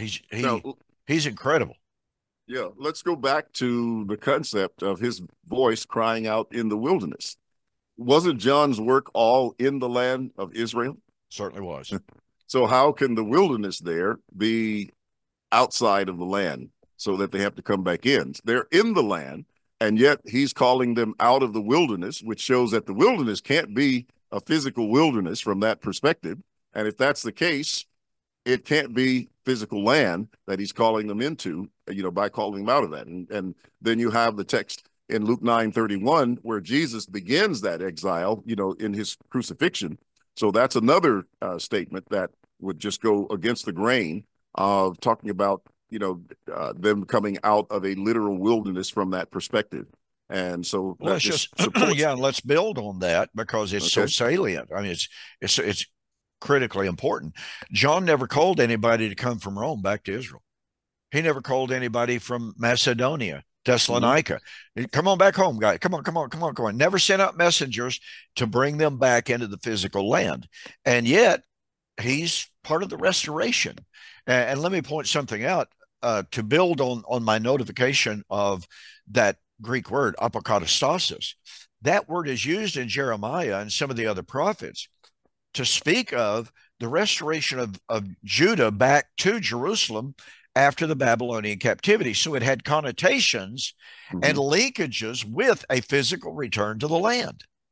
He's incredible. Yeah, let's go back to the concept of his voice crying out in the wilderness. Wasn't John's work all in the land of Israel? Certainly was. So how can the wilderness there be outside of the land so that they have to come back in? They're in the land, and yet he's calling them out of the wilderness, which shows that the wilderness can't be a physical wilderness from that perspective. And if that's the case, it can't be physical land that he's calling them into, by calling them out of that. And then you have the text in Luke 9:31 where Jesus begins that exile, in his crucifixion. So that's another statement that would just go against the grain of talking about, them coming out of a literal wilderness from that perspective. And so let's let's build on that because it's so salient. I mean, it's critically important. John never called anybody to come from Rome back to Israel. He never called anybody from Macedonia, Thessalonica. Come on back home, guys. Come on. Never sent out messengers to bring them back into the physical land. And yet he's part of the restoration. And let me point something out to build on my notification of that Greek word, apokatastasis. That word is used in Jeremiah and some of the other prophets to speak of the restoration of Judah back to Jerusalem after the Babylonian captivity. So it had connotations and linkages with a physical return to the land.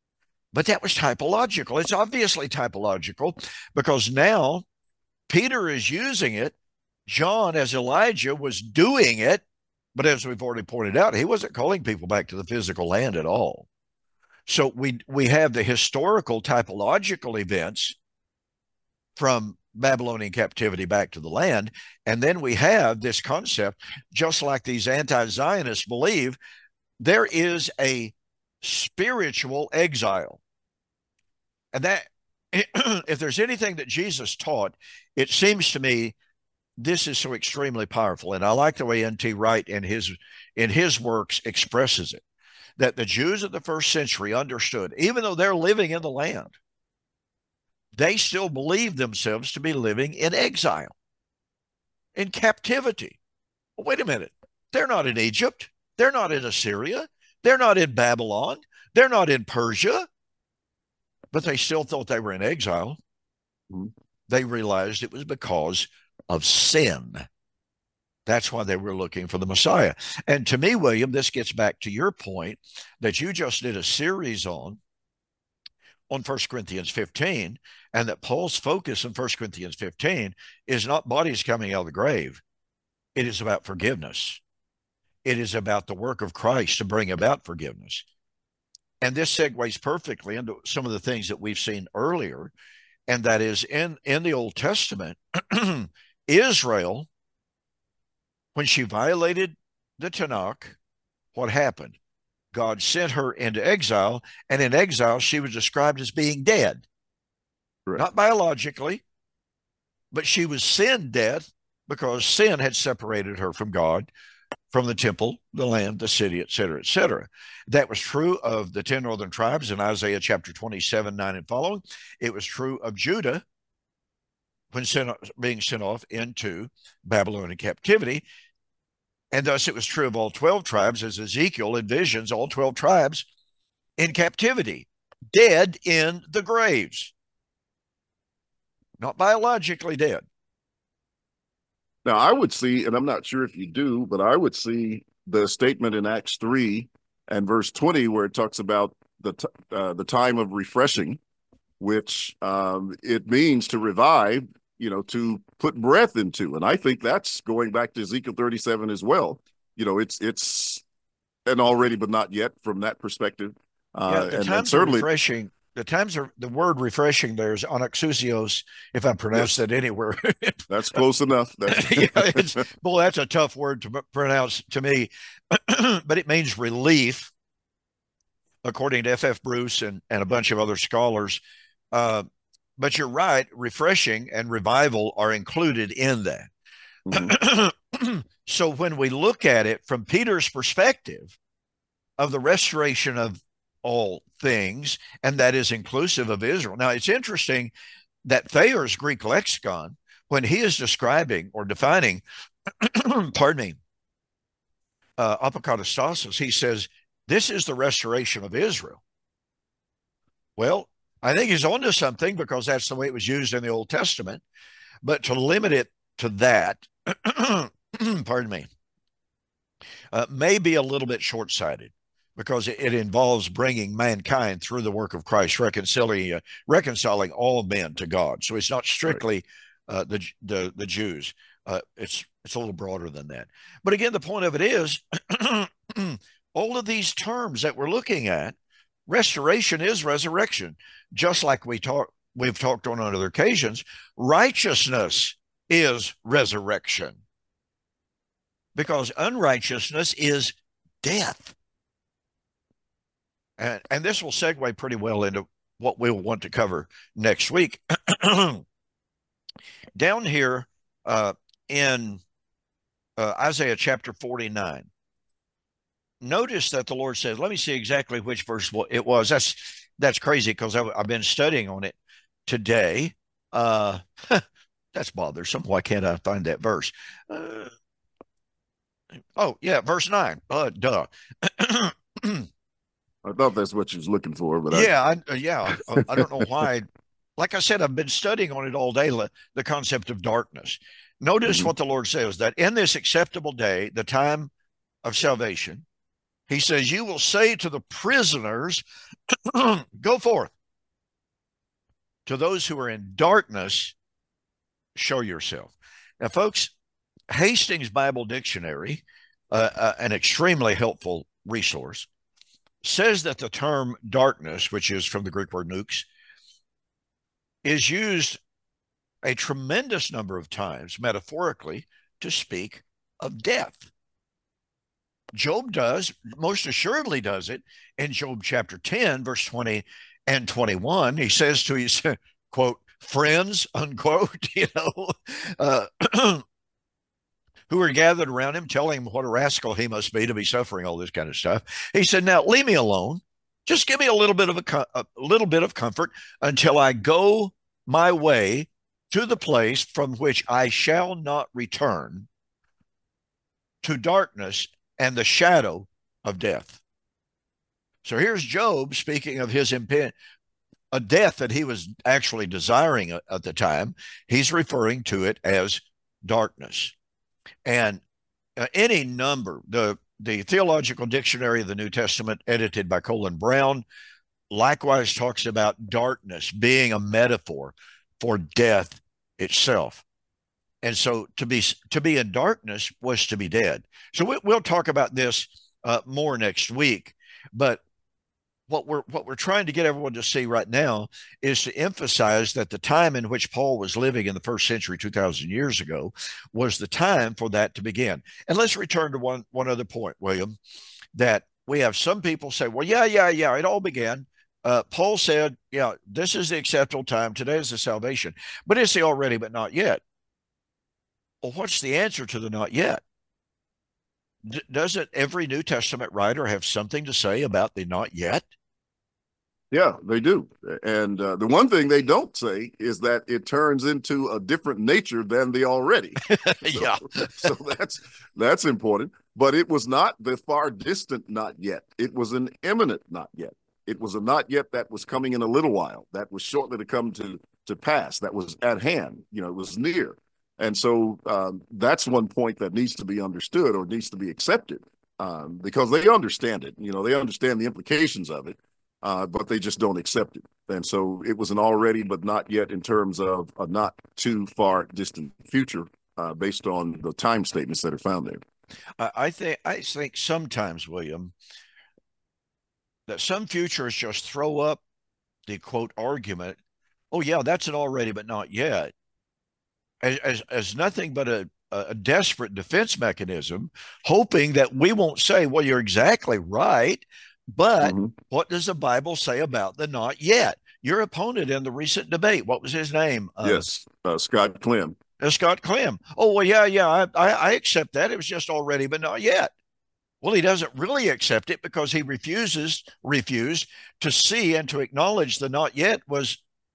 But that was typological. It's obviously typological because now Peter is using it. John, as Elijah, was doing it. But as we've already pointed out, he wasn't calling people back to the physical land at all. So we have the historical typological events from Babylonian captivity back to the land. And then we have this concept, just like these anti-Zionists believe, there is a spiritual exile. And that, if there's anything that Jesus taught, it seems to me this is so extremely powerful. And I like the way N.T. Wright in his works expresses it, that the Jews of the first century understood, even though they're living in the land, they still believe themselves to be living in exile, in captivity. Well, wait a minute. They're not in Egypt. They're not in Assyria. They're not in Babylon. They're not in Persia. But they still thought they were in exile. They realized it was because of sin. That's why they were looking for the Messiah. And to me, William, this gets back to your point that you just did a series on 1 Corinthians 15, and that Paul's focus in 1 Corinthians 15 is not bodies coming out of the grave. It is about forgiveness. It is about the work of Christ to bring about forgiveness. And this segues perfectly into some of the things that we've seen earlier, and that is in the Old Testament, Israel, when she violated the Tanakh, what happened? God sent her into exile, and in exile, she was described as being dead. Correct. Not biologically, but she was sin dead because sin had separated her from God, from the temple, the land, the city, etc., etc. That was true of the 10 northern tribes in Isaiah chapter 27, 9 and following. It was true of Judah when being sent off into Babylonian captivity. And thus it was true of all 12 tribes, as Ezekiel envisions all 12 tribes in captivity, dead in the graves, not biologically dead. Now, I would see, and I'm not sure if you do, but I would see the statement in Acts 3 and verse 20 where it talks about the time of refreshing, which it means to revive, to put breath into. And I think that's going back to Ezekiel 37 as well. It's an already but not yet from that perspective. The times are refreshing. The word refreshing there is anaxousios, if I pronounce that anywhere. That's close enough. That's a tough word to pronounce to me, but it means relief, according to F.F. Bruce and a bunch of other scholars. But you're right, refreshing and revival are included in that. Mm-hmm. So when we look at it from Peter's perspective of the restoration of all things, and that is inclusive of Israel. Now, it's interesting that Thayer's Greek lexicon, when he is describing or defining, apokatastasis, he says, this is the restoration of Israel. Well, I think he's onto something because that's the way it was used in the Old Testament. But to limit it to that, may be a little bit short-sighted, because it involves bringing mankind through the work of Christ, reconciling all men to God. So it's not strictly the Jews. It's a little broader than that. But again, the point of it is, all of these terms that we're looking at, restoration is resurrection. Just like we've talked on other occasions, righteousness is resurrection, because unrighteousness is death. And this will segue pretty well into what we'll want to cover next week. Down here in Isaiah chapter 49, notice that the Lord says, let me see exactly which verse it was. That's crazy because I've been studying on it today. That's bothersome. Why can't I find that verse? Verse 9. Duh. I thought that's what you was looking for, but I don't know why. Like I said, I've been studying on it all day, the concept of darkness. Notice what the Lord says, that in this acceptable day, the time of salvation, He says, you will say to the prisoners, go forth. To those who are in darkness, show yourself. Now, folks, Hastings Bible Dictionary, an extremely helpful resource, says that the term darkness, which is from the Greek word nux, is used a tremendous number of times metaphorically to speak of death. Job does, most assuredly does it in Job chapter 10, verse 20 and 21. He says to his, quote, friends, unquote, who are gathered around him, telling him what a rascal he must be to be suffering all this kind of stuff. He said, now leave me alone. Just give me a little bit of comfort until I go my way to the place from which I shall not return, to darkness and the shadow of death. So here's Job speaking of his a death that he was actually desiring at the time. He's referring to it as darkness. And any number, the Theological Dictionary of the New Testament, edited by Colin Brown, likewise talks about darkness being a metaphor for death itself. And so to be in darkness was to be dead. So we'll talk about this more next week. But what we're trying to get everyone to see right now is to emphasize that the time in which Paul was living in the first century 2,000 years ago was the time for that to begin. And let's return to one other point, William, that we have some people say, well, yeah, it all began. Paul said, yeah, this is the acceptable time. Today is the salvation. But it's the already but not yet. Well, what's the answer to the not yet? Doesn't every New Testament writer have something to say about the not yet? Yeah, they do. And the one thing they don't say is that it turns into a different nature than the already. Yeah. So that's important. But it was not the far distant not yet. It was an imminent not yet. It was a not yet that was coming in a little while, that was shortly to come to pass, that was at hand. It was near. And so that's one point that needs to be understood or needs to be accepted because they understand it. They understand the implications of it, but they just don't accept it. And so it was an already but not yet in terms of a not too far distant future based on the time statements that are found there. I think sometimes, William, that some futurists just throw up the quote argument, oh, yeah, that's an already but not yet, as nothing but a desperate defense mechanism, hoping that we won't say, well, you're exactly right, but what does the Bible say about the not yet? Your opponent in the recent debate, what was his name? Yes, Scott Clem. Scott Clem. Oh, well, yeah, I accept that. It was just already but not yet. Well, he doesn't really accept it because he refused to see and to acknowledge the not yet was,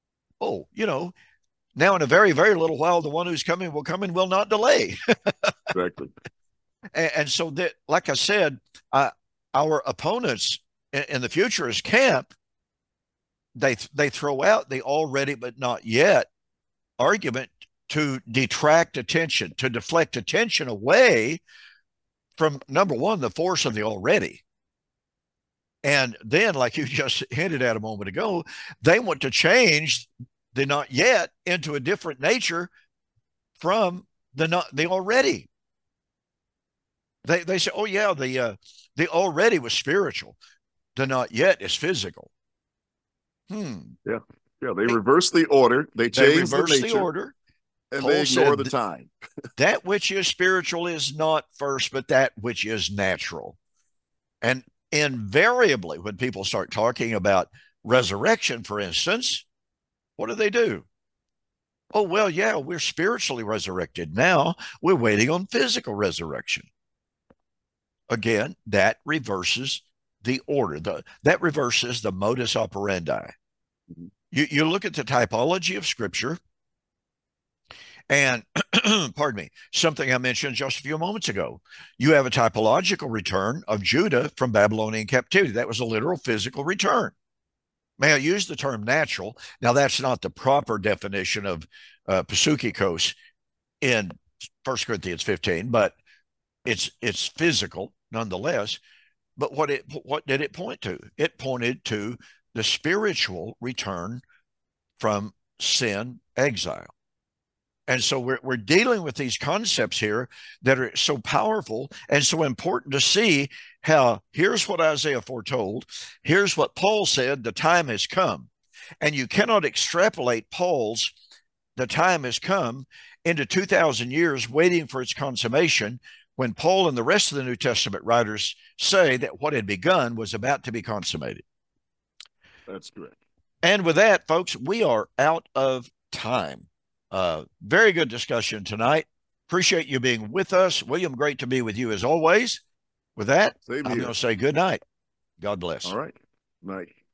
now in a very, very little while, the one who's coming will come and will not delay. Exactly. And so that, like I said, our opponents in the futurist camp, they throw out the already but not yet argument to detract attention, to deflect attention away from, number one, the force of the already. And then, like you just hinted at a moment ago, they want to change the not yet into a different nature from the already. They say, oh yeah, the already was spiritual, the not yet is physical. Yeah. They reverse the order. They change the order, and Paul they ignore the time. That which is spiritual is not first, but that which is natural. And invariably, when people start talking about resurrection, for instance, what do? Oh, well, yeah, we're spiritually resurrected now. We're waiting on physical resurrection. Again, that reverses the order. That reverses the modus operandi. You look at the typology of Scripture, and pardon me, something I mentioned just a few moments ago. You have a typological return of Judah from Babylonian captivity. That was a literal physical return. May I use the term natural? Now, that's not the proper definition of psukikos in 1 Corinthians 15, but it's physical nonetheless. But what did it point to? It pointed to the spiritual return from sin exile. And so we're dealing with these concepts here that are so powerful and so important to see how here's what Isaiah foretold. Here's what Paul said, the time has come. And you cannot extrapolate Paul's the time has come into 2,000 years waiting for its consummation when Paul and the rest of the New Testament writers say that what had begun was about to be consummated. That's correct. And with that, folks, we are out of time. Very good discussion tonight. Appreciate you being with us. William, great to be with you as always. With that, I'm going to say good night. God bless. All right. Night.